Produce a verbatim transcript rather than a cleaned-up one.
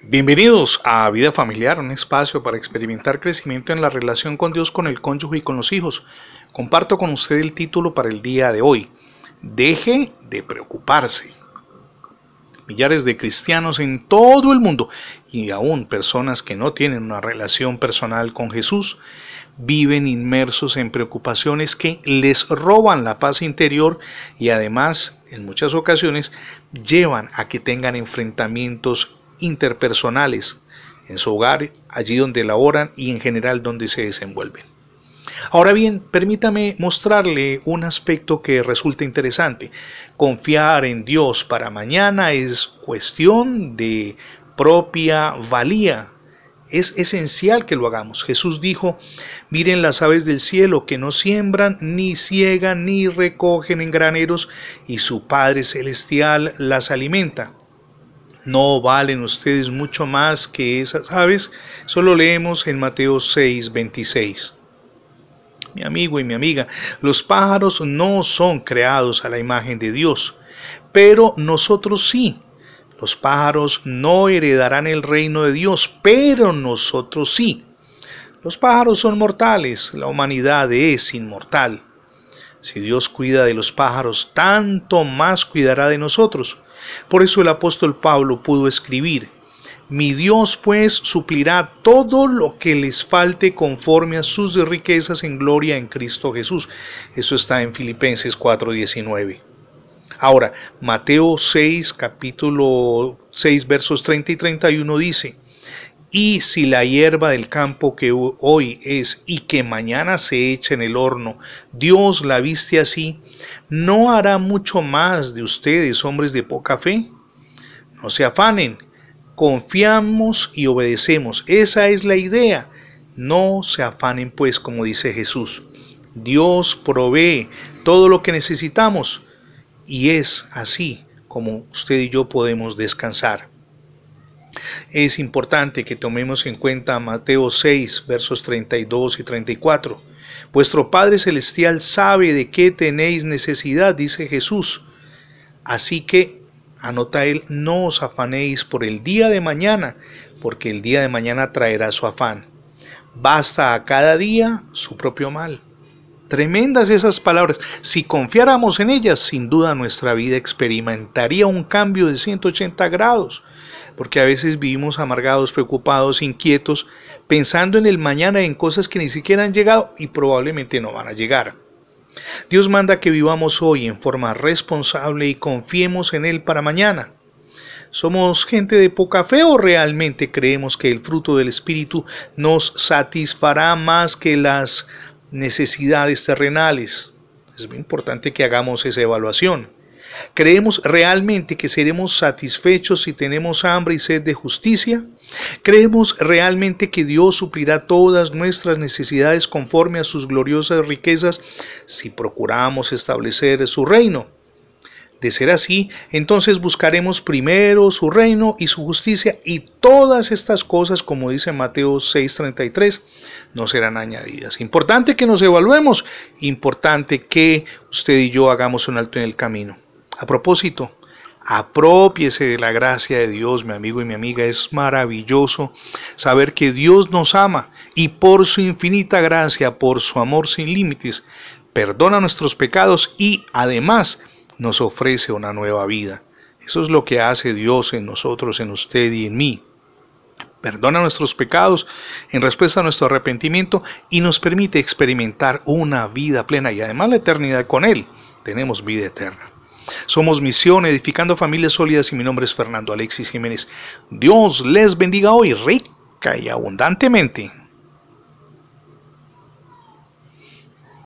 Bienvenidos a Vida Familiar, un espacio para experimentar crecimiento en la relación con Dios, con el cónyuge y con los hijos. Comparto con usted el título para el día de hoy: Deje de preocuparse. Millares de cristianos en todo el mundo y aún personas que no tienen una relación personal con Jesús viven inmersos en preocupaciones que les roban la paz interior y además, en muchas ocasiones, llevan a que tengan enfrentamientos interpersonales en su hogar, allí donde laboran y en general donde se desenvuelven. Ahora bien, permítame mostrarle un aspecto que resulta interesante. Confiar en Dios para mañana es cuestión de propia valía. Es esencial que lo hagamos. Jesús dijo: miren las aves del cielo, que no siembran, ni ciegan, ni recogen en graneros, y su Padre Celestial las alimenta. ¿No valen ustedes mucho más que esas aves? Solo leemos en Mateo seis, veintiséis. Mi amigo y mi amiga, los pájaros no son creados a la imagen de Dios, pero nosotros sí. Los pájaros no heredarán el reino de Dios, pero nosotros sí. Los pájaros son mortales, la humanidad es inmortal. Si Dios cuida de los pájaros, tanto más cuidará de nosotros. Por eso el apóstol Pablo pudo escribir: mi Dios pues suplirá todo lo que les falte conforme a sus riquezas en gloria en Cristo Jesús. Eso está en Filipenses cuatro diecinueve. Ahora, Mateo seis, capítulo seis, versos treinta y treinta y uno dice: y si la hierba del campo que hoy es y que mañana se echa en el horno, Dios la viste así, ¿no hará mucho más de ustedes, hombres de poca fe? No se afanen, confiamos y obedecemos. Esa es la idea. No se afanen pues, como dice Jesús. Dios provee todo lo que necesitamos y es así como usted y yo podemos descansar. Es importante que tomemos en cuenta Mateo seis, versos treinta y dos y treinta y cuatro. Vuestro Padre Celestial sabe de qué tenéis necesidad, dice Jesús. Así que, anota él, no os afanéis por el día de mañana, porque el día de mañana traerá su afán. Basta a cada día su propio mal. Tremendas esas palabras. Si confiáramos en ellas, sin duda nuestra vida experimentaría un cambio de ciento ochenta grados. Porque a veces vivimos amargados, preocupados, inquietos, pensando en el mañana, en cosas que ni siquiera han llegado y probablemente no van a llegar. Dios manda que vivamos hoy en forma responsable y confiemos en Él para mañana. ¿Somos gente de poca fe o realmente creemos que el fruto del Espíritu nos satisfará más que las necesidades terrenales? Es muy importante que hagamos esa evaluación. ¿Creemos realmente que seremos satisfechos si tenemos hambre y sed de justicia? ¿Creemos realmente que Dios suplirá todas nuestras necesidades conforme a sus gloriosas riquezas si procuramos establecer su reino? De ser así, entonces buscaremos primero su reino y su justicia, y todas estas cosas, como dice Mateo seis treinta y tres, no serán añadidas. Importante que nos evaluemos, importante que usted y yo hagamos un alto en el camino. A propósito, aprópiese de la gracia de Dios, mi amigo y mi amiga. Es maravilloso saber que Dios nos ama y por su infinita gracia, por su amor sin límites, perdona nuestros pecados y además nos ofrece una nueva vida. Eso es lo que hace Dios en nosotros, en usted y en mí. Perdona nuestros pecados en respuesta a nuestro arrepentimiento y nos permite experimentar una vida plena y además la eternidad con Él. Tenemos vida eterna. Somos Misión Edificando Familias Sólidas y mi nombre es Fernando Alexis Jiménez. Dios les bendiga hoy rica y abundantemente.